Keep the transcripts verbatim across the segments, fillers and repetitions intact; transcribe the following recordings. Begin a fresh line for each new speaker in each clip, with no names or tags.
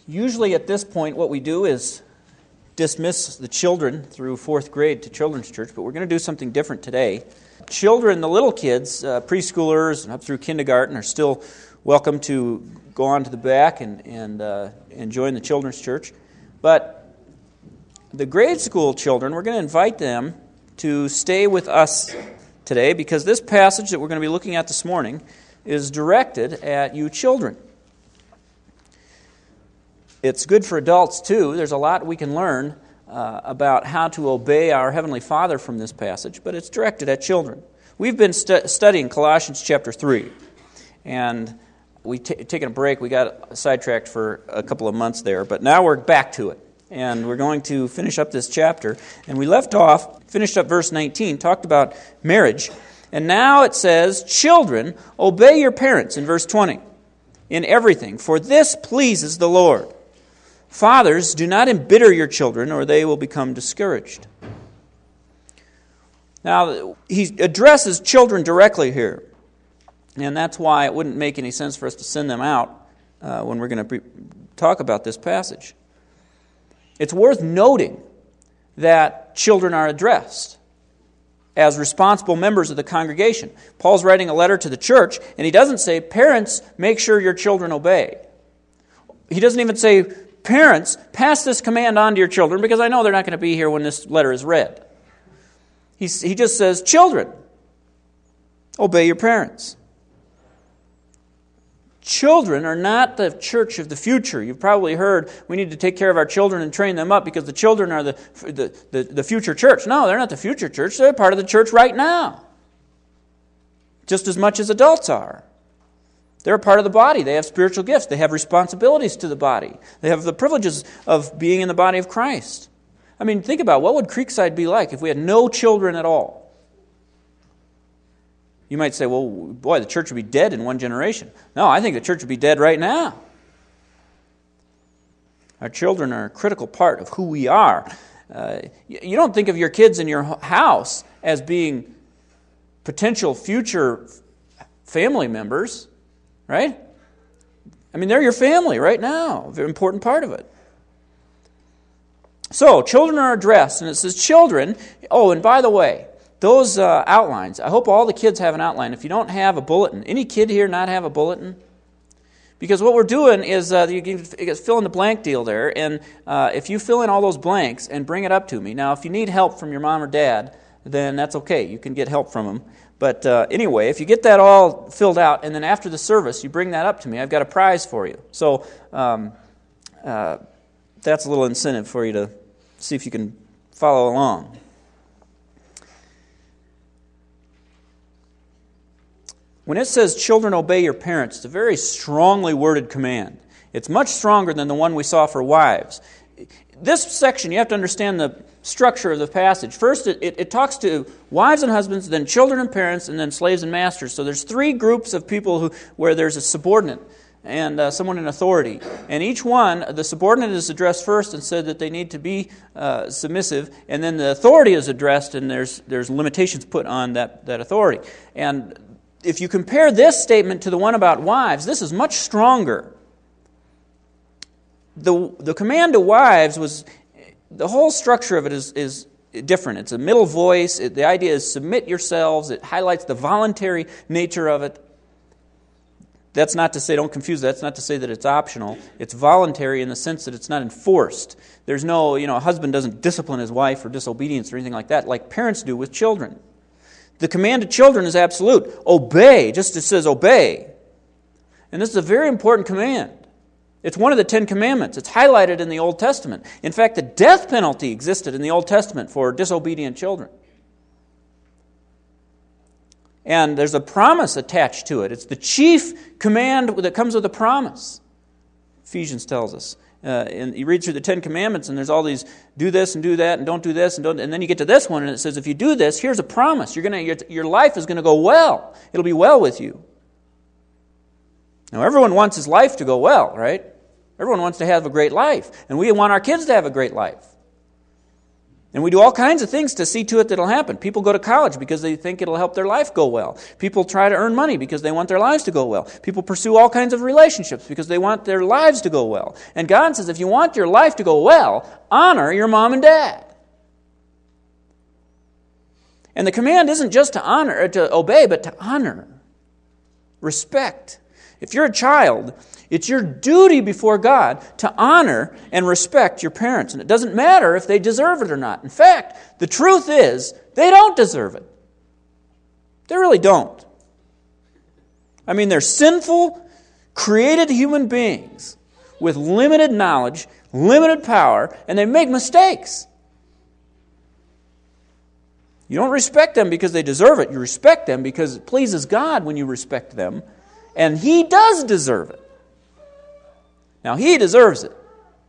Usually at this point what we do is dismiss the children through fourth grade to children's church, but we're going to do something different today. Children, the little kids, uh, preschoolers and up through kindergarten, are still welcome to go on to the back and, and, uh, and join the children's church. But the grade school children, we're going to invite them to stay with us today because this passage that we're going to be looking at this morning is directed at you children. It's good for adults, too. There's a lot we can learn uh, about how to obey our Heavenly Father from this passage, but it's directed at children. We've been stu- studying Colossians chapter three, and we've t- taken a break. We got sidetracked for a couple of months there, but now we're back to it, and we're going to finish up this chapter. And we left off, finished up verse nineteen, talked about marriage, and now it says, children, obey your parents in verse twenty, in everything, for this pleases the Lord. Fathers, do not embitter your children, or they will become discouraged. Now, he addresses children directly here, and that's why it wouldn't make any sense for us to send them out uh, when we're going to pre- talk about this passage. It's worth noting that children are addressed as responsible members of the congregation. Paul's writing a letter to the church, and he doesn't say, parents, make sure your children obey. He doesn't even say, parents, pass this command on to your children, because I know they're not going to be here when this letter is read. He's, he just says, children, obey your parents. Children are not the church of the future. You've probably heard we need to take care of our children and train them up because the children are the, the, the, the future church. No, they're not the future church. They're part of the church right now, just as much as adults are. They're a part of the body. They have spiritual gifts. They have responsibilities to the body. They have the privileges of being in the body of Christ. I mean, think about what would Creekside be like if we had no children at all? You might say, well, boy, the church would be dead in one generation. No, I think the church would be dead right now. Our children are a critical part of who we are. Uh, you don't think of your kids in your house as being potential future family members. Right? I mean, they're your family right now. A very important part of it. So, children are addressed, and it says children. Oh, and by the way, those uh, outlines, I hope all the kids have an outline. If you don't have a bulletin, any kid here not have a bulletin? Because what we're doing is uh, you can fill in the blank deal there, and uh, if you fill in all those blanks and bring it up to me. Now, if you need help from your mom or dad, then that's okay. You can get help from them. But uh, anyway, if you get that all filled out, and then after the service, you bring that up to me, I've got a prize for you. So um, uh, that's a little incentive for you to see if you can follow along. When it says, children, obey your parents, it's a very strongly worded command. It's much stronger than the one we saw for wives. This section, you have to understand the structure of the passage. First, it, it, it talks to wives and husbands, then children and parents, and then slaves and masters. So there's three groups of people who where there's a subordinate and uh, someone in authority. And each one, the subordinate is addressed first and said that they need to be uh, submissive, and then the authority is addressed, and there's there's limitations put on that, that authority. And if you compare this statement to the one about wives, this is much stronger. The the command to wives was, the whole structure of it is, is different. It's a middle voice. It, the idea is submit yourselves. It highlights the voluntary nature of it. That's not to say, don't confuse that. That's not to say that it's optional. It's voluntary in the sense that it's not enforced. There's no, you know, a husband doesn't discipline his wife for disobedience or anything like that, like parents do with children. The command to children is absolute. Obey, just as it says obey. And this is a very important command. It's one of the Ten Commandments. It's highlighted in the Old Testament. In fact, the death penalty existed in the Old Testament for disobedient children. And there's a promise attached to it. It's the chief command that comes with a promise. Ephesians tells us. Uh, and you read through the Ten Commandments, and there's all these do this and do that, and don't do this, and don't. And then you get to this one, and it says, if you do this, here's a promise. You're gonna, your, your life is going to go well. It'll be well with you. Now, everyone wants his life to go well, right? Everyone wants to have a great life. And we want our kids to have a great life. And we do all kinds of things to see to it that it'll happen. People go to college because they think it'll help their life go well. People try to earn money because they want their lives to go well. People pursue all kinds of relationships because they want their lives to go well. And God says, if you want your life to go well, honor your mom and dad. And the command isn't just to honor, or to obey, but to honor. Respect. If you're a child, it's your duty before God to honor and respect your parents. And it doesn't matter if they deserve it or not. In fact, the truth is, they don't deserve it. They really don't. I mean, they're sinful, created human beings with limited knowledge, limited power, and they make mistakes. You don't respect them because they deserve it. You respect them because it pleases God when you respect them. And He does deserve it. Now, He deserves it.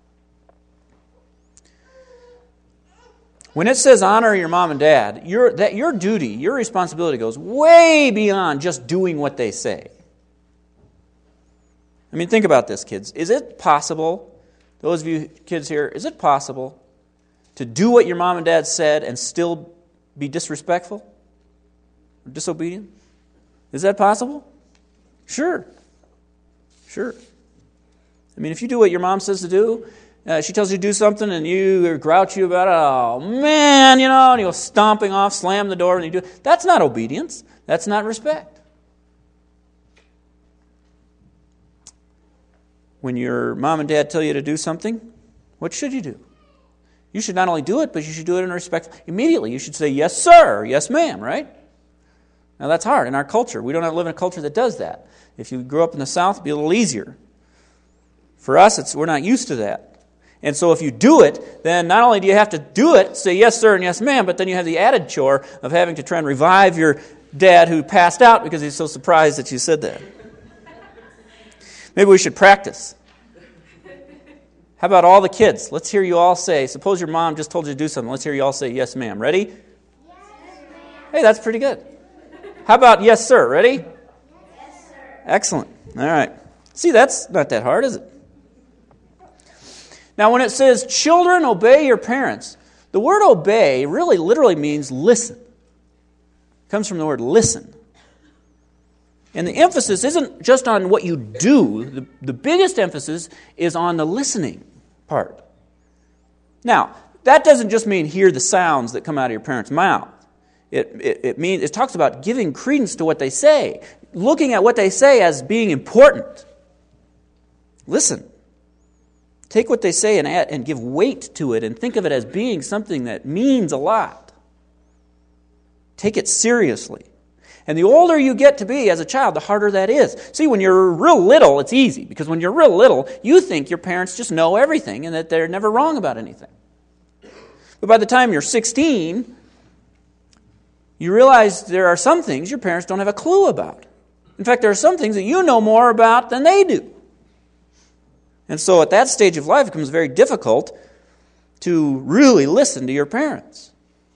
When it says honor your mom and dad, your, that your duty, your responsibility goes way beyond just doing what they say. I mean, think about this, kids. Is it possible, those of you kids here, is it possible to do what your mom and dad said and still be disrespectful or disobedient? Is that possible? Sure. Sure. I mean, if you do what your mom says to do, uh, she tells you to do something and you are grouchy about it, oh man, you know, and you go stomping off, slam the door, and you do it. That's not obedience. That's not respect. When your mom and dad tell you to do something, what should you do? You should not only do it, but you should do it in respect. Immediately, you should say, yes, sir, or yes, ma'am, right? Now, that's hard in our culture. We don't have to live in a culture that does that. If you grew up in the South, it'd be a little easier. For us, it's, we're not used to that. And so if you do it, then not only do you have to do it, say yes, sir, and yes, ma'am, but then you have the added chore of having to try and revive your dad who passed out because he's so surprised that you said that. Maybe we should practice. How about all the kids? Let's hear you all say, suppose your mom just told you to do something. Let's hear you all say, yes, ma'am. Ready? Yes, ma'am. Hey, that's pretty good. How about yes, sir? Ready? Yes, sir. Excellent. All right. See, that's not that hard, is it? Now, when it says, children, obey your parents, the word obey really literally means listen. It comes from the word listen. And the emphasis isn't just on what you do. The, the biggest emphasis is on the listening part. Now, that doesn't just mean hear the sounds that come out of your parents' mouth. It, it, it means it talks about giving credence to what they say, looking at what they say as being important. Listen. Take what they say and add, and give weight to it and think of it as being something that means a lot. Take it seriously. And the older you get to be as a child, the harder that is. See, when you're real little, it's easy. Because when you're real little, you think your parents just know everything and that they're never wrong about anything. But by the time you're sixteen, you realize there are some things your parents don't have a clue about. In fact, there are some things that you know more about than they do. And so at that stage of life, it becomes very difficult to really listen to your parents.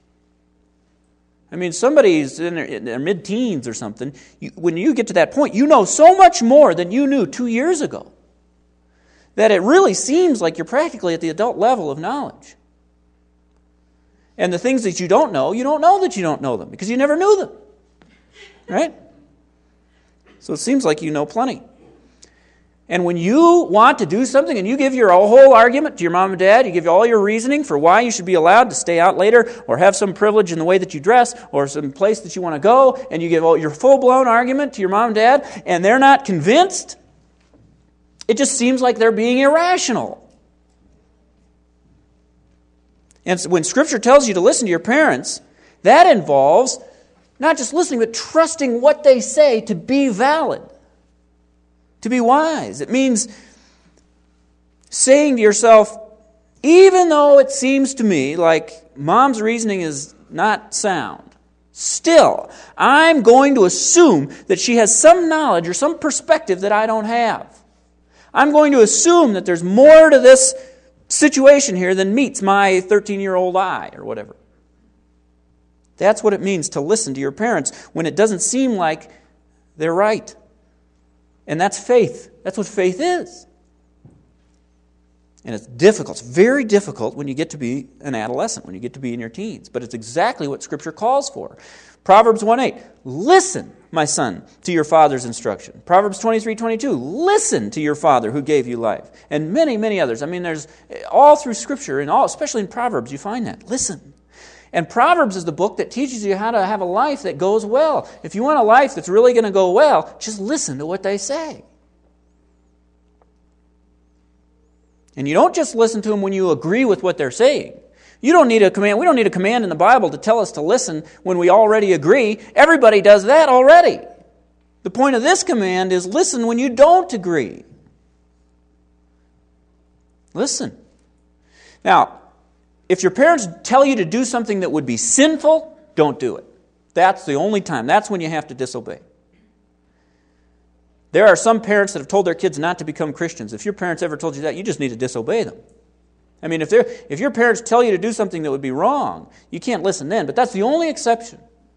I mean, somebody's in their, in their mid-teens or something. You, when you get to that point, you know so much more than you knew two years ago that it really seems like you're practically at the adult level of knowledge. And the things that you don't know, you don't know that you don't know them because you never knew them. Right? So it seems like you know plenty. And when you want to do something and you give your whole argument to your mom and dad, you give all your reasoning for why you should be allowed to stay out later or have some privilege in the way that you dress or some place that you want to go, and you give all your full-blown argument to your mom and dad, and they're not convinced, it just seems like they're being irrational. And so when Scripture tells you to listen to your parents, that involves not just listening, but trusting what they say to be valid. To be wise. It means saying to yourself, even though it seems to me like mom's reasoning is not sound, still, I'm going to assume that she has some knowledge or some perspective that I don't have. I'm going to assume that there's more to this situation here than meets my thirteen-year-old eye or whatever. That's what it means to listen to your parents when it doesn't seem like they're right. And that's faith. That's what faith is. And it's difficult. It's very difficult when you get to be an adolescent, when you get to be in your teens. But it's exactly what Scripture calls for. Proverbs one eight, listen, my son, to your father's instruction. Proverbs twenty-three twenty-two, listen to your father who gave you life. And many, many others. I mean, there's all through Scripture, and all, especially in Proverbs, you find that. Listen. And Proverbs is the book that teaches you how to have a life that goes well. If you want a life that's really going to go well, just listen to what they say. And you don't just listen to them when you agree with what they're saying. You don't need a command. We don't need a command in the Bible to tell us to listen when we already agree. Everybody does that already. The point of this command is listen when you don't agree. Listen. Now, if your parents tell you to do something that would be sinful, don't do it. That's the only time. That's when you have to disobey. There are some parents that have told their kids not to become Christians. If your parents ever told you that, you just need to disobey them. I mean, if they're, if your parents tell you to do something that would be wrong, you can't listen then, but that's the only exception.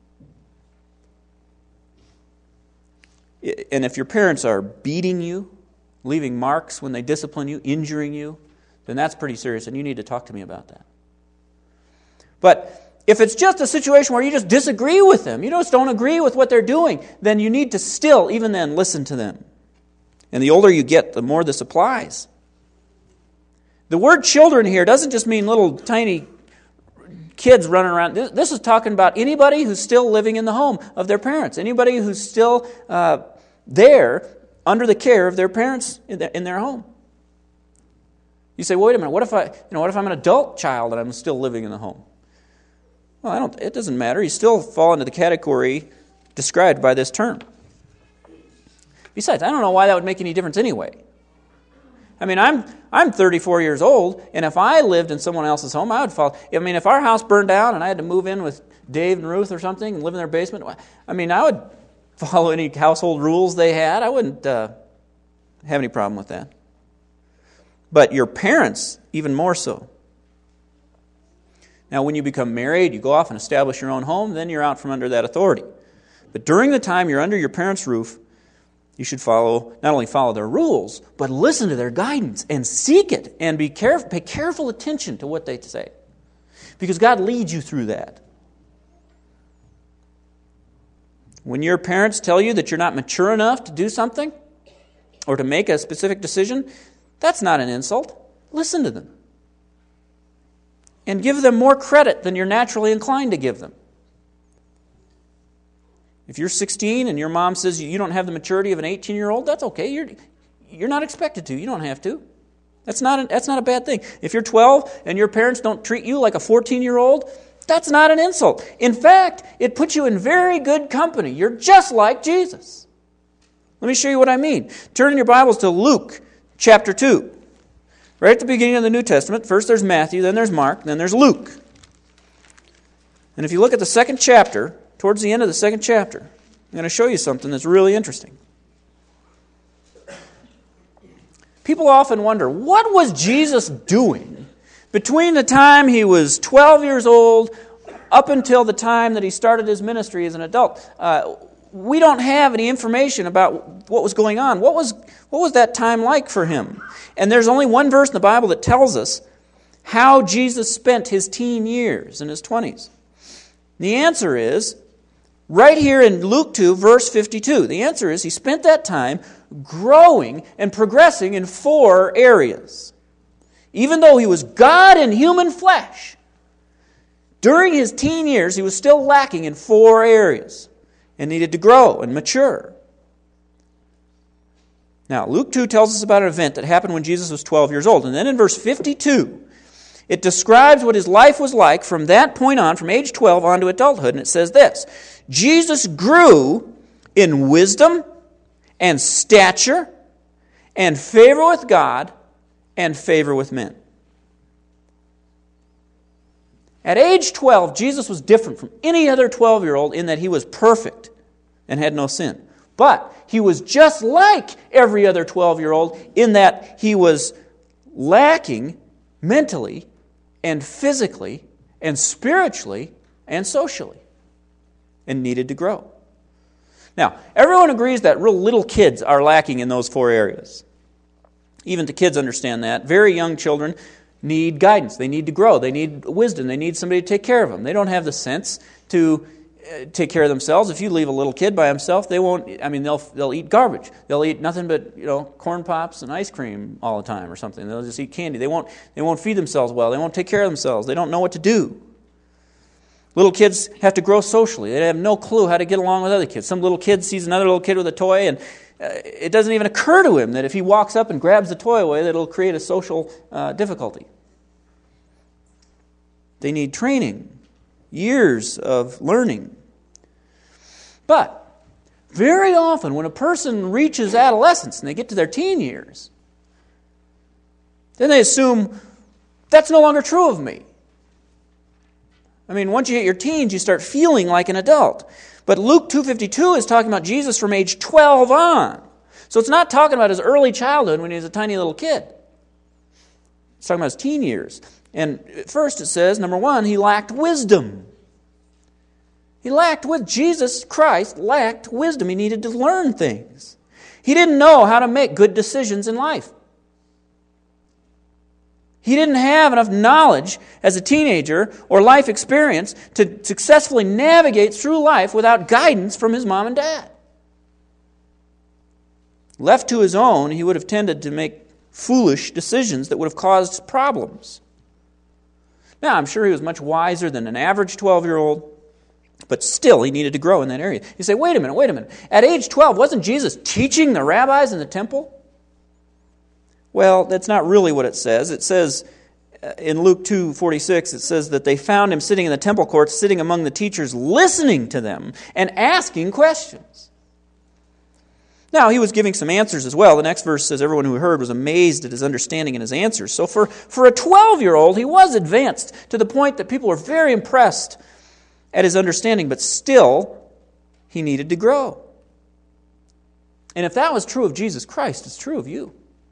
And if your parents are beating you, leaving marks when they discipline you, injuring you, then that's pretty serious, and you need to talk to me about that. But if it's just a situation where you just disagree with them, you just don't agree with what they're doing, then you need to still, even then, listen to them. And the older you get, the more this applies. The word children here doesn't just mean little tiny kids running around. This, this is talking about anybody who's still living in the home of their parents. Anybody who's still uh, there under the care of their parents in their, in their home. You say, well, wait a minute, what if I, you know, what if I'm an adult child and I'm still living in the home? Well, I don't. It doesn't matter. You still fall into the category described by this term. Besides, I don't know why that would make any difference anyway. I mean, I'm I'm thirty-four years old, and if I lived in someone else's home, I would follow. I mean, if our house burned down and I had to move in with Dave and Ruth or something and live in their basement, I mean, I would follow any household rules they had. I wouldn't uh, have any problem with that. But your parents, even more so. Now, when you become married, you go off and establish your own home, then you're out from under that authority. But during the time you're under your parents' roof, you should follow, not only follow their rules, but listen to their guidance and seek it and be careful, pay careful attention to what they say. Because God leads you through that. When your parents tell you that you're not mature enough to do something or to make a specific decision, that's not an insult. Listen to them. And give them more credit than you're naturally inclined to give them. If you're sixteen and your mom says you don't have the maturity of an eighteen-year-old, that's okay. You're you're not expected to. You don't have to. That's not a, that's not a bad thing. If you're twelve and your parents don't treat you like a fourteen-year-old, that's not an insult. In fact, it puts you in very good company. You're just like Jesus. Let me show you what I mean. Turn in your Bibles to Luke chapter two. Right at the beginning of the New Testament, first there's Matthew, then there's Mark, then there's Luke. And if you look at the second chapter, towards the end of the second chapter, I'm going to show you something that's really interesting. People often wonder, what was Jesus doing between the time he was twelve years old up until the time that he started his ministry as an adult? Uh, we don't have any information about what was going on. What was, what was that time like for him? And there's only one verse in the Bible that tells us how Jesus spent his teen years in his twenties. The answer is right here in Luke two, verse fifty-two. The answer is he spent that time growing and progressing in four areas. Even though he was God in human flesh, during his teen years he was still lacking in four areas and needed to grow and mature. Now, Luke two tells us about an event that happened when Jesus was twelve years old. And then in verse fifty-two, it describes what his life was like from that point on, from age twelve on to adulthood. And it says this: Jesus grew in wisdom and stature and favor with God and favor with men. At age twelve, Jesus was different from any other twelve-year-old in that he was perfect and had no sin. But he was just like every other twelve-year-old in that he was lacking mentally and physically and spiritually and socially and needed to grow. Now, everyone agrees that real little kids are lacking in those four areas. Even the kids understand that. Very young children need guidance. They need to grow. They need wisdom. They need somebody to take care of them. They don't have the sense to uh, take care of themselves. If you leave a little kid by himself, they won't, I mean, they'll they'll eat garbage. They'll eat nothing but, you know, corn pops and ice cream all the time or something. They'll just eat candy. They won't they won't feed themselves well. They won't take care of themselves. They don't know what to do. Little kids have to grow socially. They have no clue how to get along with other kids. Some little kid sees another little kid with a toy, and uh, it doesn't even occur to him that if he walks up and grabs the toy away, that it'll create a social uh, difficulty. They need training, years of learning. But very often when a person reaches adolescence and they get to their teen years, then they assume, that's no longer true of me. I mean, once you hit your teens, you start feeling like an adult. But Luke two fifty-two is talking about Jesus from age twelve on. So it's not talking about his early childhood when he was a tiny little kid. It's talking about his teen years. And first it says, number one, he lacked wisdom. He lacked with Jesus Christ lacked wisdom. He needed to learn things. He didn't know how to make good decisions in life. He didn't have enough knowledge as a teenager or life experience to successfully navigate through life without guidance from his mom and dad. Left to his own, he would have tended to make foolish decisions that would have caused problems. Now, I'm sure he was much wiser than an average twelve-year-old, but still he needed to grow in that area. You say, wait a minute, wait a minute. At age twelve, wasn't Jesus teaching the rabbis in the temple? Well, that's not really what it says. It says in Luke two forty-six, it says that they found him sitting in the temple courts, sitting among the teachers, listening to them and asking questions. Now, he was giving some answers as well. The next verse says, everyone who heard was amazed at his understanding and his answers. So for, for a twelve-year-old, he was advanced to the point that people were very impressed at his understanding, but still, he needed to grow. And if that was true of Jesus Christ, it's true of you.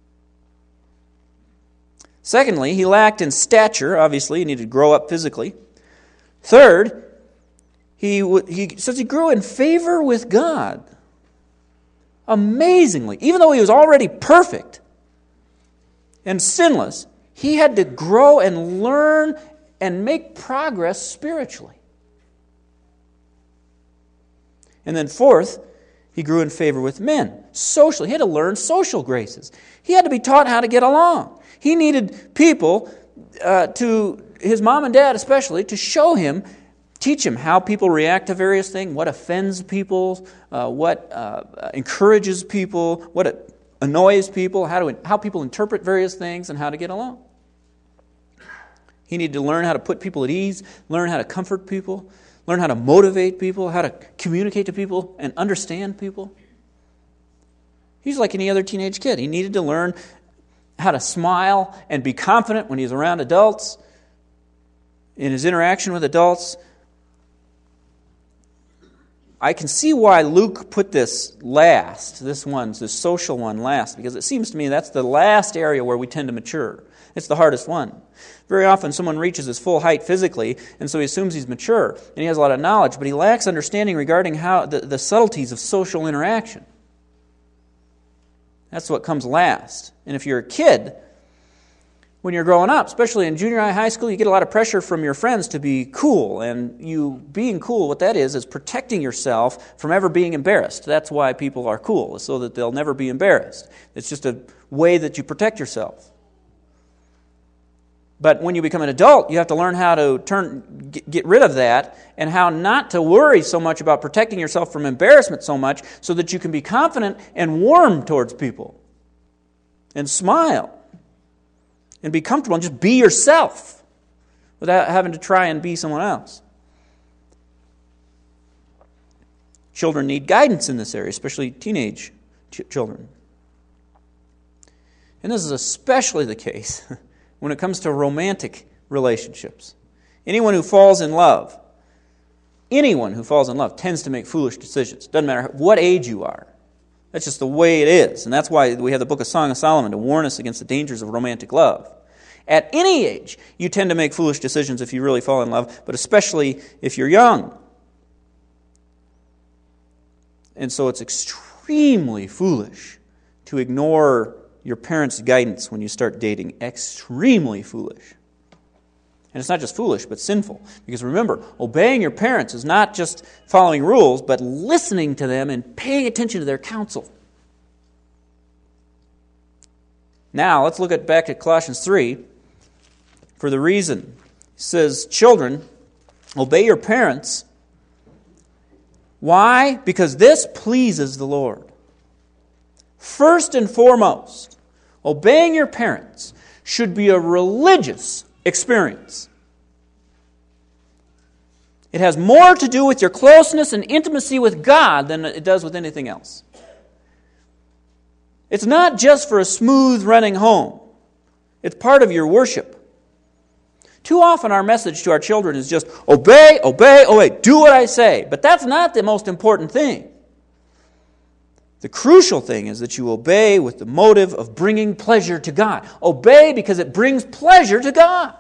Secondly, he lacked in stature. Obviously, he needed to grow up physically. Third, he, he says he grew in favor with God. Amazingly, even though he was already perfect and sinless, he had to grow and learn and make progress spiritually. And then fourth, he grew in favor with men. Socially, he had to learn social graces. He had to be taught how to get along. He needed people, uh, to his mom and dad especially, to show him, teach him how people react to various things, what offends people, uh, what uh, encourages people, what annoys people, how to how people interpret various things, and how to get along. He needed to learn how to put people at ease, learn how to comfort people, learn how to motivate people, how to communicate to people and understand people. He's like any other teenage kid. He needed to learn how to smile and be confident when he's around adults, in his interaction with adults. I can see why Luke put this last, this one, this social one last, because it seems to me that's the last area where we tend to mature. It's the hardest one. Very often someone reaches his full height physically, and so he assumes he's mature, and he has a lot of knowledge, but he lacks understanding regarding how the, the subtleties of social interaction. That's what comes last. And if you're a kid, when you're growing up, especially in junior high, high school, you get a lot of pressure from your friends to be cool. And you being cool, what that is, is protecting yourself from ever being embarrassed. That's why people are cool, so that they'll never be embarrassed. It's just a way that you protect yourself. But when you become an adult, you have to learn how to turn, get, get rid of that, and how not to worry so much about protecting yourself from embarrassment so much, so that you can be confident and warm towards people and smile and be comfortable and just be yourself without having to try and be someone else. Children need guidance in this area, especially teenage ch- children. And this is especially the case when it comes to romantic relationships. Anyone who falls in love, anyone who falls in love tends to make foolish decisions. Doesn't matter what age you are. That's just the way it is. And that's why we have the book of Song of Solomon to warn us against the dangers of romantic love. At any age, you tend to make foolish decisions if you really fall in love, but especially if you're young. And so it's extremely foolish to ignore your parents' guidance when you start dating extremely foolish. And it's not just foolish, but sinful. Because remember, obeying your parents is not just following rules, but listening to them and paying attention to their counsel. Now, let's look at back at Colossians three for the reason. It says, children, obey your parents. Why? Because this pleases the Lord. First and foremost, obeying your parents should be a religious experience. It has more to do with your closeness and intimacy with God than it does with anything else. It's not just for a smooth running home. It's part of your worship. Too often our message to our children is just, obey, obey, obey, do what I say. But that's not the most important thing. The crucial thing is that you obey with the motive of bringing pleasure to God. Obey because it brings pleasure to God.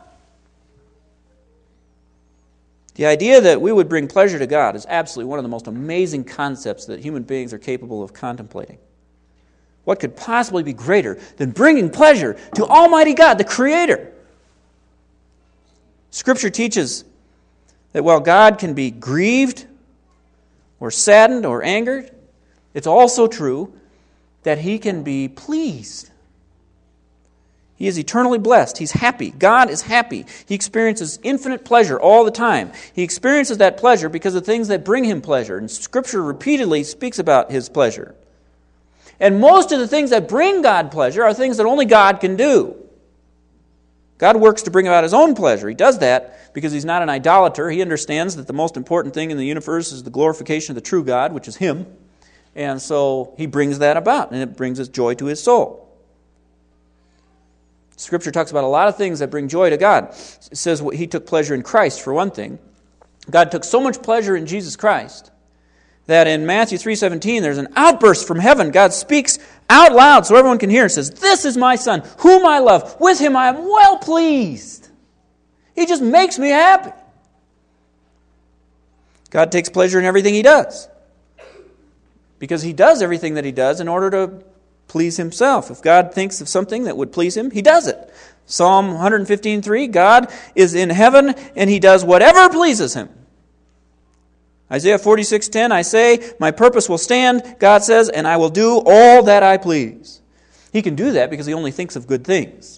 The idea that we would bring pleasure to God is absolutely one of the most amazing concepts that human beings are capable of contemplating. What could possibly be greater than bringing pleasure to Almighty God, the Creator? Scripture teaches that while God can be grieved or saddened or angered, it's also true that He can be pleased. He is eternally blessed. He's happy. God is happy. He experiences infinite pleasure all the time. He experiences that pleasure because of things that bring Him pleasure. And Scripture repeatedly speaks about His pleasure. And most of the things that bring God pleasure are things that only God can do. God works to bring about His own pleasure. He does that because He's not an idolater. He understands that the most important thing in the universe is the glorification of the true God, which is Him. And so He brings that about, and it brings His joy to His soul. Scripture talks about a lot of things that bring joy to God. It says He took pleasure in Christ, for one thing. God took so much pleasure in Jesus Christ that in Matthew three seventeen, there's an outburst from heaven. God speaks out loud so everyone can hear and says, "This is my Son, whom I love. With Him I am well pleased." He just makes me happy. God takes pleasure in everything He does, because He does everything that He does in order to please Himself. If God thinks of something that would please Him, He does it. Psalm one fifteen three, God is in heaven and He does whatever pleases Him. Isaiah forty-six ten, I say, my purpose will stand, God says, and I will do all that I please. He can do that because He only thinks of good things.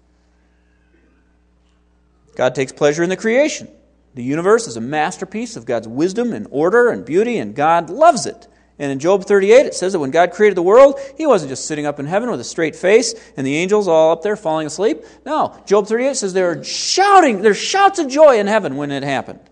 God takes pleasure in the creation. The universe is a masterpiece of God's wisdom and order and beauty, and God loves it. And in Job thirty-eight, it says that when God created the world, He wasn't just sitting up in heaven with a straight face and the angels all up there falling asleep. No, Job thirty-eight says they were shouting, there's shouts of joy in heaven when it happened.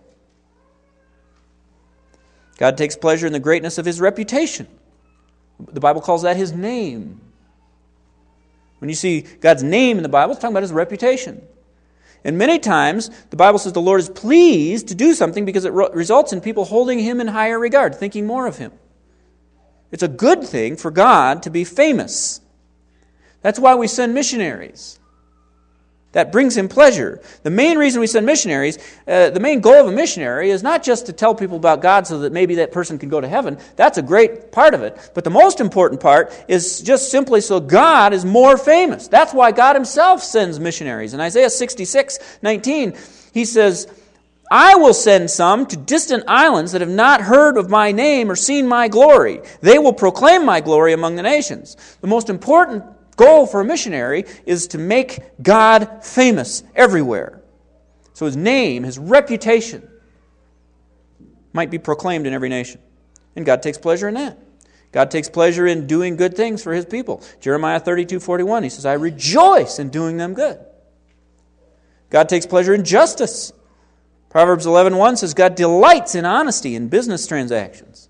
God takes pleasure in the greatness of His reputation. The Bible calls that His name. When you see God's name in the Bible, it's talking about His reputation. And many times, the Bible says the Lord is pleased to do something because it results in people holding Him in higher regard, thinking more of Him. It's a good thing for God to be famous. That's why we send missionaries. That brings Him pleasure. The main reason we send missionaries, uh, the main goal of a missionary is not just to tell people about God so that maybe that person can go to heaven. That's a great part of it. But the most important part is just simply so God is more famous. That's why God Himself sends missionaries. In Isaiah sixty-six nineteen, He says, I will send some to distant islands that have not heard of my name or seen my glory. They will proclaim my glory among the nations. The most important goal for a missionary is to make God famous everywhere. So His name, His reputation might be proclaimed in every nation. And God takes pleasure in that. God takes pleasure in doing good things for His people. Jeremiah thirty-two forty-one, He says, I rejoice in doing them good. God takes pleasure in justice. Proverbs eleven one says, God delights in honesty in business transactions.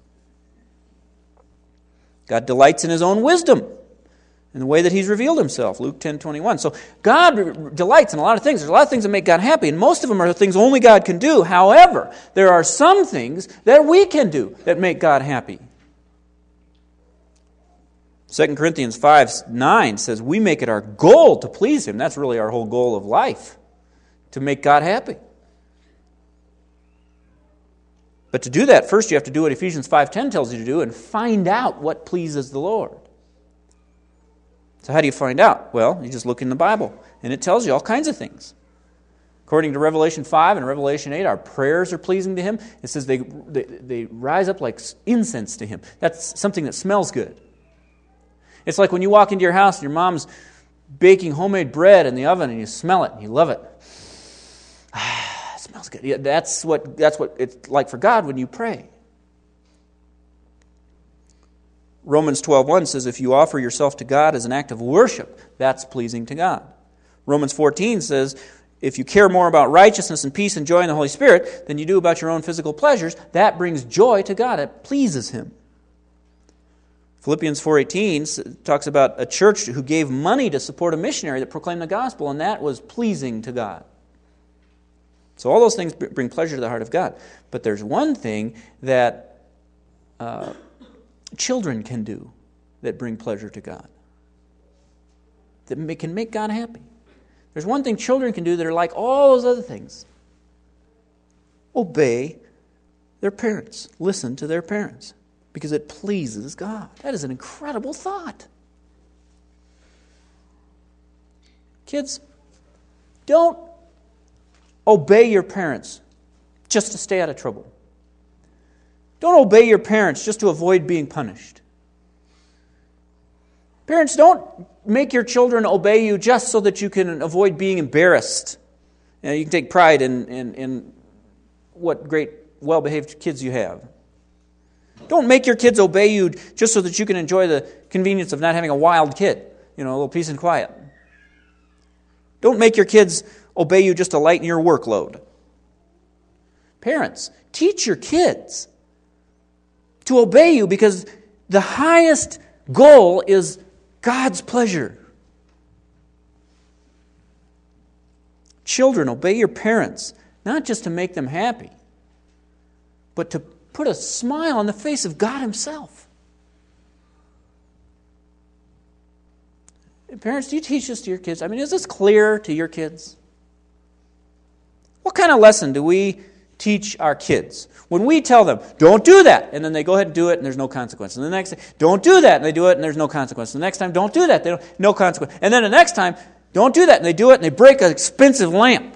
God delights in His own wisdom in the way that He's revealed Himself, Luke ten twenty-one. So God delights in a lot of things. There's a lot of things that make God happy, and most of them are things only God can do. However, there are some things that we can do that make God happy. Second Corinthians five nine says, we make it our goal to please Him. That's really our whole goal of life, to make God happy. But to do that, first you have to do what Ephesians five ten tells you to do and find out what pleases the Lord. So how do you find out? Well, you just look in the Bible, and it tells you all kinds of things. According to Revelation five and Revelation eight, our prayers are pleasing to Him. It says they, they, they rise up like incense to Him. That's something that smells good. It's like when you walk into your house and your mom's baking homemade bread in the oven and you smell it and you love it. Ah, it smells good. Yeah, that's what, that's what it's like for God when you pray. Romans twelve one says, if you offer yourself to God as an act of worship, that's pleasing to God. Romans fourteen says, if you care more about righteousness and peace and joy in the Holy Spirit than you do about your own physical pleasures, that brings joy to God. It pleases Him. Philippians four eighteen talks about a church who gave money to support a missionary that proclaimed the gospel, and that was pleasing to God. So all those things bring pleasure to the heart of God. But there's one thing that uh, children can do that bring pleasure to God, that can make God happy. There's one thing children can do that are like all those other things. Obey their parents. Listen to their parents. Because it pleases God. That is an incredible thought. Kids, don't obey your parents just to stay out of trouble. Don't obey your parents just to avoid being punished. Parents, don't make your children obey you just so that you can avoid being embarrassed. You know, you can take pride in, in, in what great, well-behaved kids you have. Don't make your kids obey you just so that you can enjoy the convenience of not having a wild kid. You know, a little peace and quiet. Don't make your kids obey you just to lighten your workload. Parents, teach your kids to obey you because the highest goal is God's pleasure. Children, obey your parents, not just to make them happy, but to put a smile on the face of God Himself. Parents, do you teach this to your kids? I mean, is this clear to your kids? What kind of lesson do we teach our kids? When we tell them, don't do that, and then they go ahead and do it, and there's no consequence. And the next day, don't do that, and they do it, and there's no consequence. The next time, don't do that, they don't, no consequence. And then the next time, don't do that, and they do it, and they break an expensive lamp.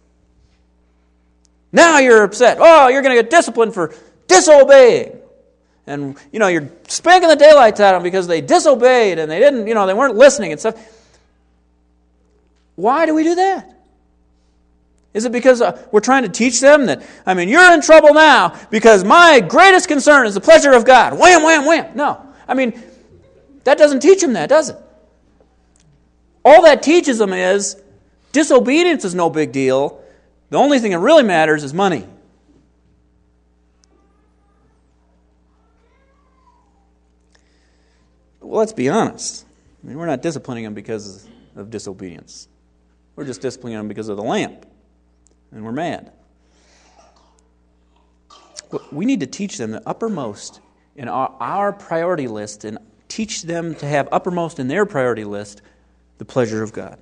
Now you're upset. Oh, you're going to get disciplined for disobeying. And, you know, you're spanking the daylights out of them because they disobeyed and they didn't, you know, they weren't listening and stuff. Why do we do that? Is it because uh, we're trying to teach them that, I mean, you're in trouble now because my greatest concern is the pleasure of God. Wham, wham, wham. No. I mean, that doesn't teach them that, does it? All that teaches them is disobedience is no big deal. The only thing that really matters is money. Well, let's be honest. I mean, we're not disciplining them because of disobedience. We're just disciplining them because of the lamp. And we're mad. We need to teach them the uppermost in our, our priority list and teach them to have uppermost in their priority list the pleasure of God.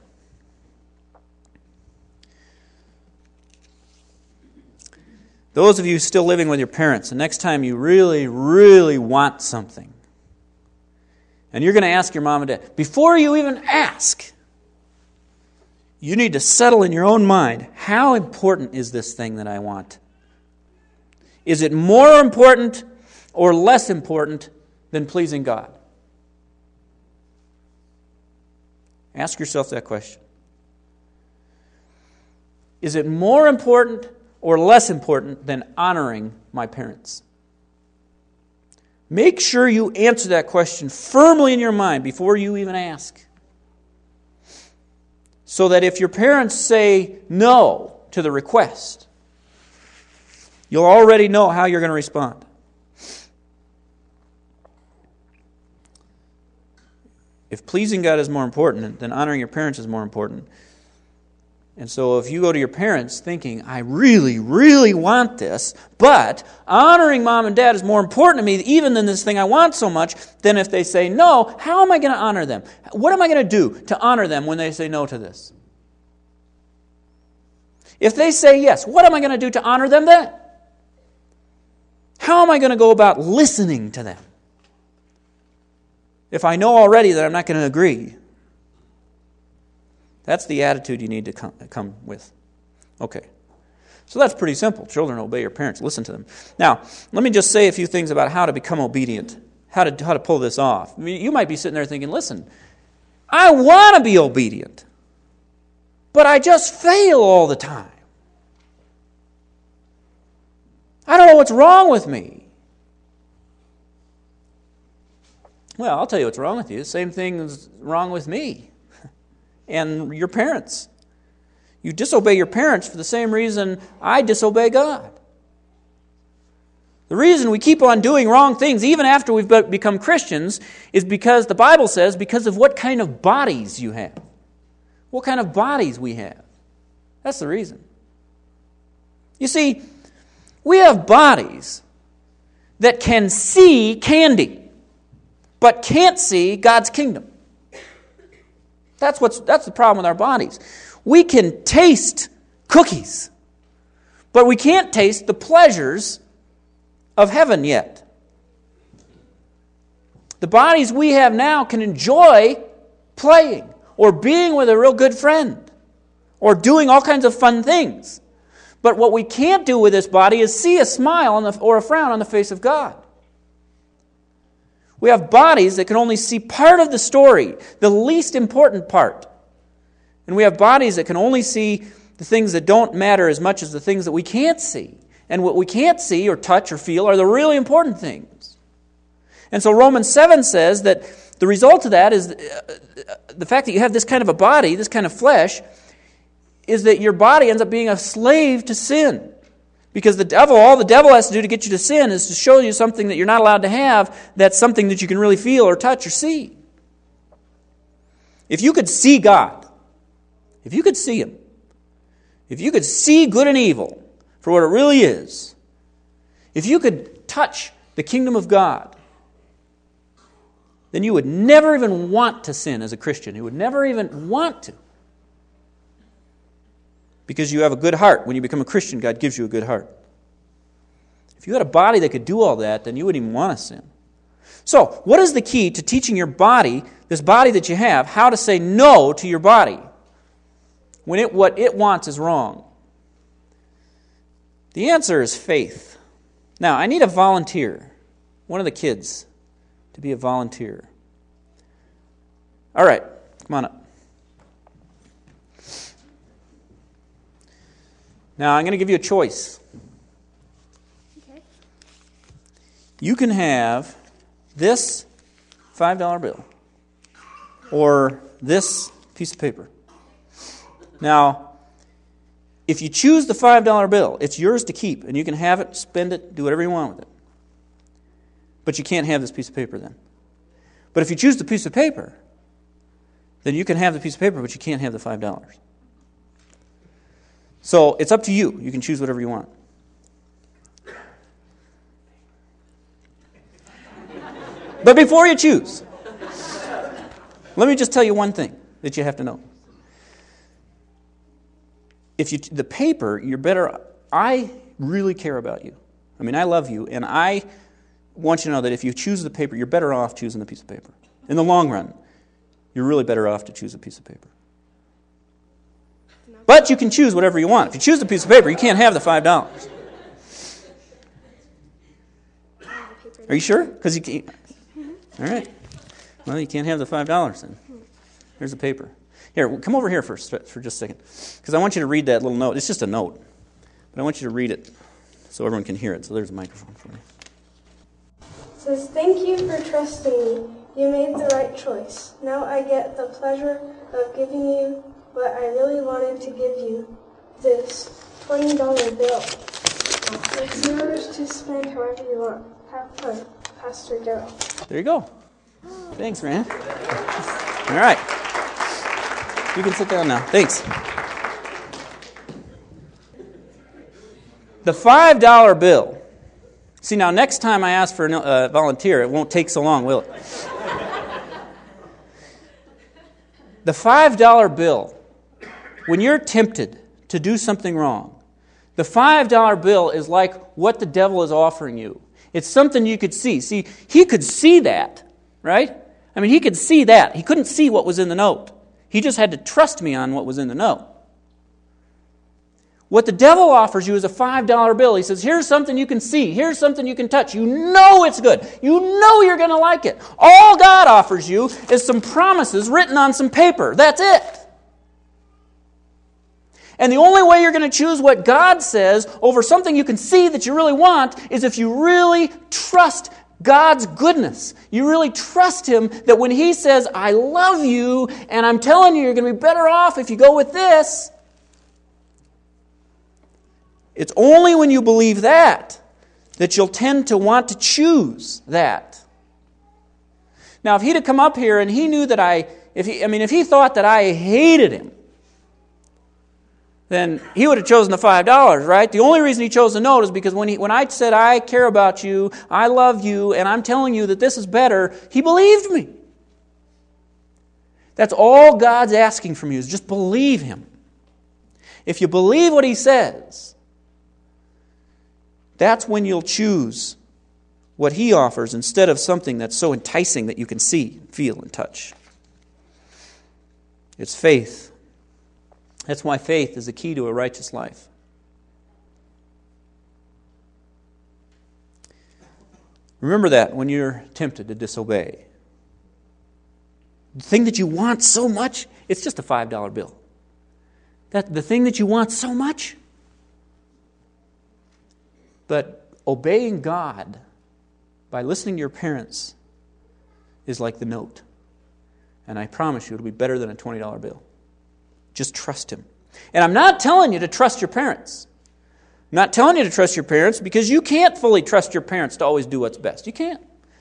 Those of you still living with your parents, the next time you really, really want something, and you're going to ask your mom and dad, before you even ask, you need to settle in your own mind, how important is this thing that I want? Is it more important or less important than pleasing God? Ask yourself that question. Is it more important or less important than honoring my parents? Make sure you answer that question firmly in your mind before you even ask. So that if your parents say no to the request, you'll already know how you're going to respond. If pleasing God is more important, then honoring your parents is more important. And so if you go to your parents thinking, I really, really want this, but honoring mom and dad is more important to me even than this thing I want so much, then if they say no, how am I going to honor them? What am I going to do to honor them when they say no to this? If they say yes, what am I going to do to honor them then? How am I going to go about listening to them? If I know already that I'm not going to agree That's the attitude you need to come, come with. Okay. So that's pretty simple. Children, obey your parents. Listen to them. Now, let me just say a few things about how to become obedient, how to, how to pull this off. I mean, you might be sitting there thinking, listen, I want to be obedient, but I just fail all the time. I don't know what's wrong with me. Well, I'll tell you what's wrong with you. The same thing is wrong with me and your parents. You disobey your parents for the same reason I disobey God. The reason we keep on doing wrong things, even after we've become Christians, is because the Bible says, because of what kind of bodies you have. What kind of bodies we have. That's the reason. You see, we have bodies that can see candy, but can't see God's kingdom. That's what's that's the problem with our bodies. We can taste cookies, but we can't taste the pleasures of heaven yet. The bodies we have now can enjoy playing or being with a real good friend or doing all kinds of fun things. But what we can't do with this body is see a smile on the, or a frown on the face of God. We have bodies that can only see part of the story, the least important part. And we have bodies that can only see the things that don't matter as much as the things that we can't see. And what we can't see or touch or feel are the really important things. And so Romans seven says that the result of that is the fact that you have this kind of a body, this kind of flesh, is that your body ends up being a slave to sin. Because the devil, all the devil has to do to get you to sin is to show you something that you're not allowed to have, that's something that you can really feel or touch or see. If you could see God, if you could see Him, if you could see good and evil for what it really is, if you could touch the kingdom of God, then you would never even want to sin as a Christian. You would never even want to. Because you have a good heart. When you become a Christian, God gives you a good heart. If you had a body that could do all that, then you wouldn't even want to sin. So, what is the key to teaching your body, this body that you have, how to say no to your body when it what it wants is wrong? The answer is faith. Now, I need a volunteer, one of the kids, to be a volunteer. All right, come on up. Now, I'm going to give you a choice. Okay. You can have this five dollar bill or this piece of paper. Now, if you choose the five dollar bill, it's yours to keep, and you can have it, spend it, do whatever you want with it. But you can't have this piece of paper then. But if you choose the piece of paper, then you can have the piece of paper, but you can't have the five dollars. So it's up to you. You can choose whatever you want. But before you choose, let me just tell you one thing that you have to know. If you the paper, you're better. I really care about you. I mean, I love you, and I want you to know that if you choose the paper, you're better off choosing the piece of paper. In the long run, you're really better off to choose a piece of paper. But you can choose whatever you want. If you choose the piece of paper, you can't have the five dollars. Are you sure? Because you can't. All right. Well, you can't have the five dollars then. Here's the paper. Here, come over here first for just a second. Because I want you to read that little note. It's just a note. But I want you to read it so everyone can hear it. So there's a microphone for you.
It says, "Thank you for trusting me. You made the right choice. Now I get the pleasure of giving you what I really wanted to give you, this twenty dollar bill. It's yours to spend however you want. Have fun, Pastor Darrell."
There you go. Thanks, Rand. All right. You can sit down now. Thanks. The five dollar bill. See, now next time I ask for a uh, volunteer, it won't take so long, will it? The five dollar bill. When you're tempted to do something wrong, the five dollar bill is like what the devil is offering you. It's something you could see. See, he could see that, right? I mean, he could see that. He couldn't see what was in the note. He He just had to trust me on what was in the note. What the devil offers you is a five dollar bill. He says, here's something you can see. Here's something you can touch. You know it's good. You know you're going to like it. All God offers you is some promises written on some paper. That's it. And the only way you're going to choose what God says over something you can see that you really want is if you really trust God's goodness. You really trust Him that when He says, I love you, and I'm telling you you're going to be better off if you go with this. It's only when you believe that that you'll tend to want to choose that. Now, if He'd have come up here and He knew that I, if he, I mean, if He thought that I hated Him, then He would have chosen the five dollars, right? The only reason He chose the note is because when he, when I said, I care about you, I love you, and I'm telling you that this is better, He believed me. That's all God's asking from you, is just believe Him. If you believe what He says, that's when you'll choose what He offers instead of something that's so enticing that you can see, feel, and touch. It's faith. That's why faith is the key to a righteous life. Remember that when you're tempted to disobey. The thing that you want so much, it's just a five dollar bill. That the thing that you want so much. But obeying God by listening to your parents is like the note. And I promise you it'll be better than a twenty dollar bill. Just trust Him. And I'm not telling you to trust your parents. I'm not telling you to trust your parents because you can't fully trust your parents to always do what's best. You can't.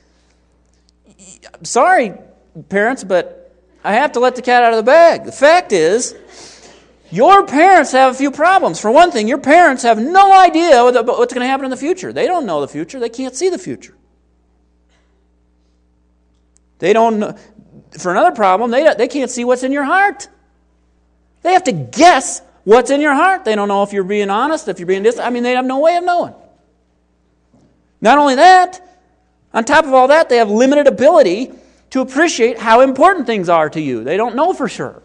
I'm sorry, parents, but I have to let the cat out of the bag. The fact is, your parents have a few problems. For one thing, your parents have no idea what's going to happen in the future. They don't know the future. They can't see the future. They don't know. For another problem, they, they can't see what's in your heart. They have to guess what's in your heart. They don't know if you're being honest, if you're being dis. I mean, they have no way of knowing. Not only that, on top of all that, they have limited ability to appreciate how important things are to you. They don't know for sure.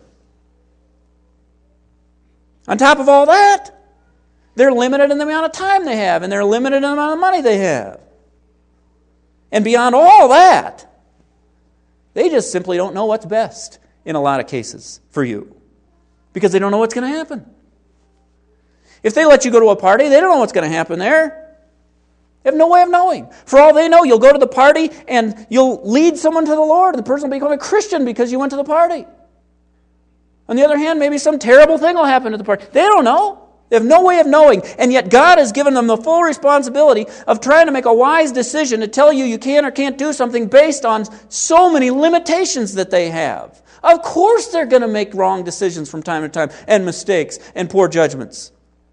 On top of all that, they're limited in the amount of time they have, and they're limited in the amount of money they have. And beyond all that, they just simply don't know what's best in a lot of cases for you. Because they don't know what's going to happen. If they let you go to a party, they don't know what's going to happen there. They have no way of knowing. For all they know, you'll go to the party and you'll lead someone to the Lord. And the person will become a Christian because you went to the party. On the other hand, maybe some terrible thing will happen at the party. They don't know. They have no way of knowing. And yet God has given them the full responsibility of trying to make a wise decision to tell you you can or can't do something based on so many limitations that they have. Of course they're going to make wrong decisions from time to time and mistakes and poor judgments.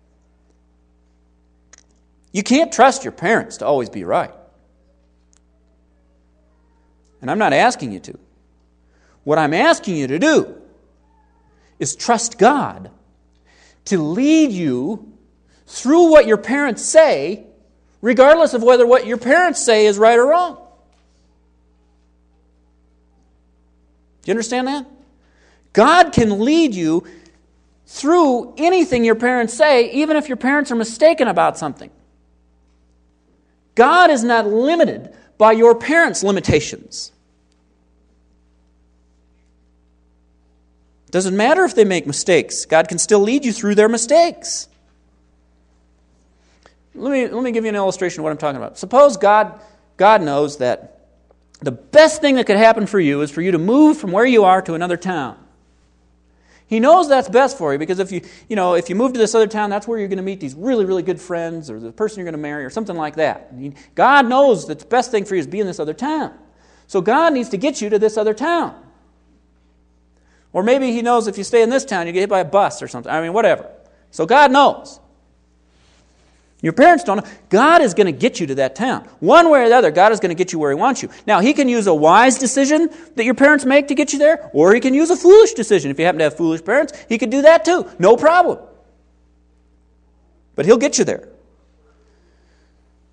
You can't trust your parents to always be right. And I'm not asking you to. What I'm asking you to do is trust God to lead you through what your parents say, regardless of whether what your parents say is right or wrong. Do you understand that? God can lead you through anything your parents say, even if your parents are mistaken about something. God is not limited by your parents' limitations. It doesn't matter if they make mistakes. God can still lead you through their mistakes. Let me, let me give you an illustration of what I'm talking about. Suppose God, God knows that the best thing that could happen for you is for you to move from where you are to another town. He knows that's best for you because if you, you know, if you move to this other town, that's where you're going to meet these really, really good friends or the person you're going to marry or something like that. He, God knows that the best thing for you is to be in this other town. So God needs to get you to this other town. Or maybe He knows if you stay in this town, you get hit by a bus or something. I mean, whatever. So God knows. Your parents don't know. God is going to get you to that town. One way or the other, God is going to get you where He wants you. Now, He can use a wise decision that your parents make to get you there, or He can use a foolish decision. If you happen to have foolish parents, He could do that too. No problem. But He'll get you there.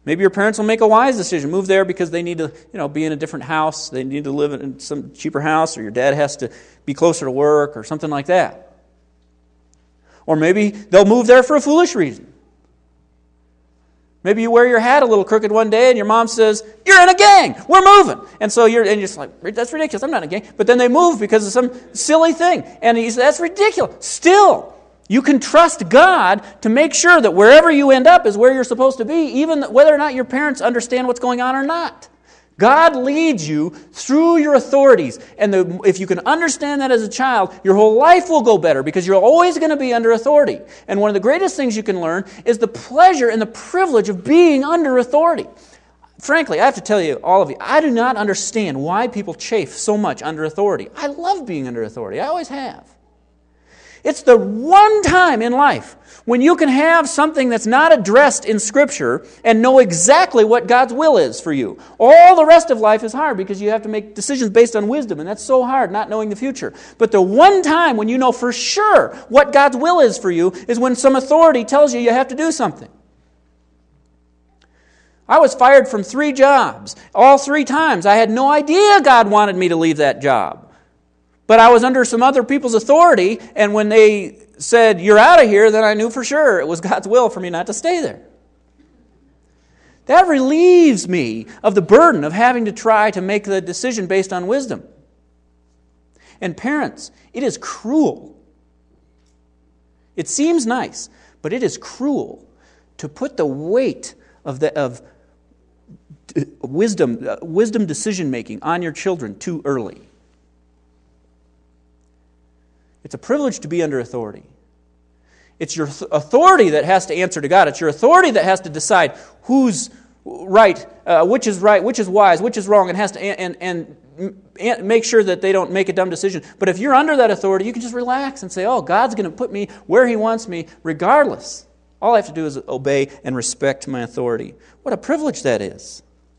Maybe your parents will make a wise decision, move there because they need to, you know, be in a different house, they need to live in some cheaper house, or your dad has to be closer to work, or something like that. Or maybe they'll move there for a foolish reason. Maybe you wear your hat a little crooked one day and your mom says, "You're in a gang, we're moving." And so you're, and you're just like, "That's ridiculous, I'm not in a gang." But then they move because of some silly thing. And he says, "That's ridiculous." Still, you can trust God to make sure that wherever you end up is where you're supposed to be, even whether or not your parents understand what's going on or not. God leads you through your authorities. And the, if you can understand that as a child, your whole life will go better because you're always going to be under authority. And one of the greatest things you can learn is the pleasure and the privilege of being under authority. Frankly, I have to tell you, all of you, I do not understand why people chafe so much under authority. I love being under authority. I always have. It's the one time in life when you can have something that's not addressed in Scripture and know exactly what God's will is for you. All the rest of life is hard because you have to make decisions based on wisdom, and that's so hard, not knowing the future. But the one time when you know for sure what God's will is for you is when some authority tells you you have to do something. I was fired from three jobs. All three times I had no idea God wanted me to leave that job. But I was under some other people's authority, and when they said, "You're out of here," then I knew for sure it was God's will for me not to stay there. That relieves me of the burden of having to try to make the decision based on wisdom. And parents, it is cruel. It seems nice, but it is cruel to put the weight of the of wisdom, uh, wisdom decision-making on your children too early. It's a privilege to be under authority. It's your authority that has to answer to God. It's your authority that has to decide who's right, uh, which is right, which is wise, which is wrong, and has to and, and and make sure that they don't make a dumb decision. But if you're under that authority, you can just relax and say, "Oh, God's going to put me where He wants me, regardless. All I have to do is obey and respect my authority." What a privilege that is.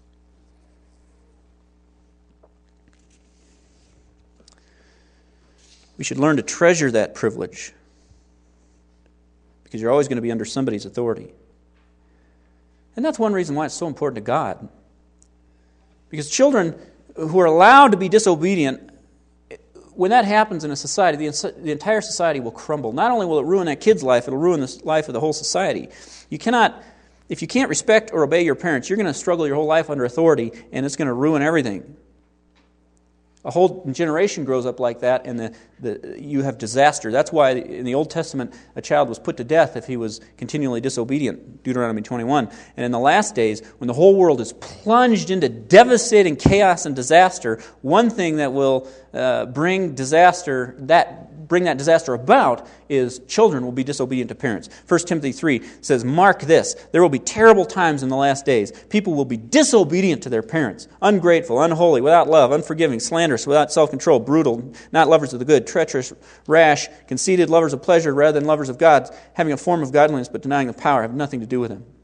We should learn to treasure that privilege because you're always going to be under somebody's authority. And that's one reason why it's so important to God. Because children who are allowed to be disobedient, when that happens in a society, the, the entire society will crumble. Not only will it ruin that kid's life, it'll ruin the life of the whole society. You cannot, if you can't respect or obey your parents, you're going to struggle your whole life under authority, and it's going to ruin everything. A whole generation grows up like that, and the, the, you have disaster. That's why in the Old Testament, a child was put to death if he was continually disobedient, Deuteronomy twenty-one. And in the last days, when the whole world is plunged into devastating chaos and disaster, one thing that will uh, bring disaster, that bring that disaster about is children will be disobedient to parents. First Timothy three says, "Mark this, there will be terrible times in the last days. People will be disobedient to their parents, ungrateful, unholy, without love, unforgiving, slanderous, without self-control, brutal, not lovers of the good, treacherous, rash, conceited, lovers of pleasure rather than lovers of God, having a form of godliness but denying the power, have nothing to do with Him."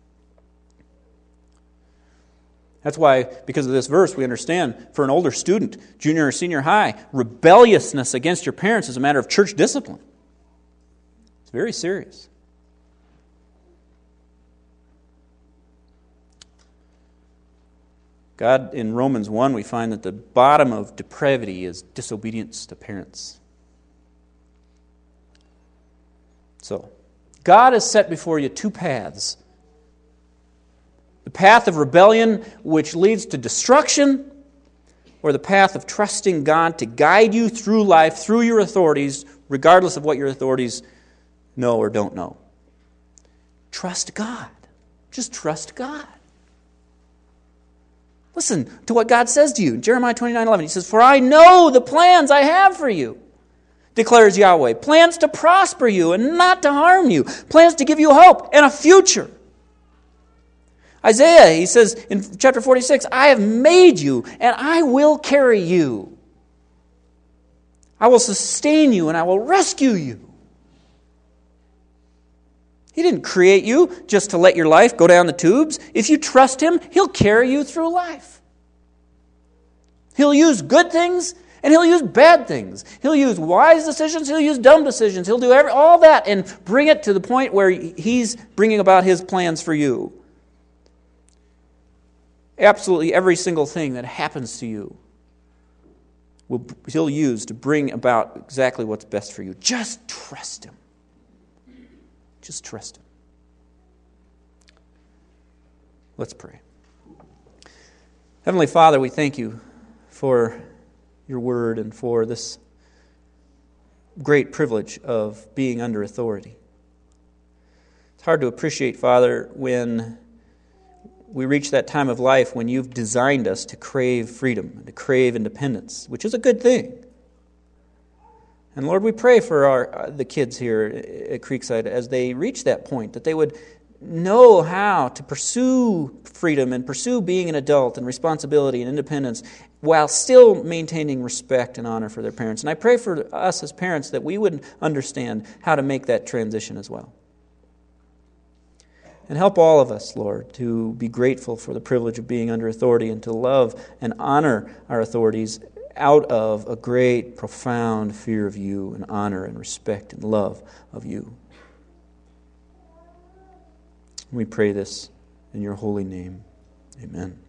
That's why, because of this verse, we understand for an older student, junior or senior high, rebelliousness against your parents is a matter of church discipline. It's very serious. God, in Romans one, we find that the bottom of depravity is disobedience to parents. So, God has set before you two paths. The path of rebellion, which leads to destruction, or the path of trusting God to guide you through life, through your authorities, regardless of what your authorities know or don't know. Trust God. Just trust God. Listen to what God says to you. Jeremiah twenty-nine eleven, He says, "For I know the plans I have for you, declares Yahweh. Plans to prosper you and not to harm you. Plans to give you hope and a future." Isaiah, he says in chapter forty-six, "I have made you and I will carry you. I will sustain you and I will rescue you." He didn't create you just to let your life go down the tubes. If you trust Him, He'll carry you through life. He'll use good things and He'll use bad things. He'll use wise decisions, He'll use dumb decisions. He'll do every, all that and bring it to the point where He's bringing about His plans for you. absolutely every single thing that happens to you will He'll use to bring about exactly what's best for you. Just trust Him. Just trust Him. Let's pray. Heavenly Father, we thank You for Your Word and for this great privilege of being under authority. It's hard to appreciate, Father, when we reach that time of life when You've designed us to crave freedom, to crave independence, which is a good thing. And Lord, we pray for our the kids here at Creekside as they reach that point, that they would know how to pursue freedom and pursue being an adult and responsibility and independence while still maintaining respect and honor for their parents. And I pray for us as parents that we would understand how to make that transition as well. And help all of us, Lord, to be grateful for the privilege of being under authority and to love and honor our authorities out of a great, profound fear of You and honor and respect and love of You. We pray this in Your holy name. Amen.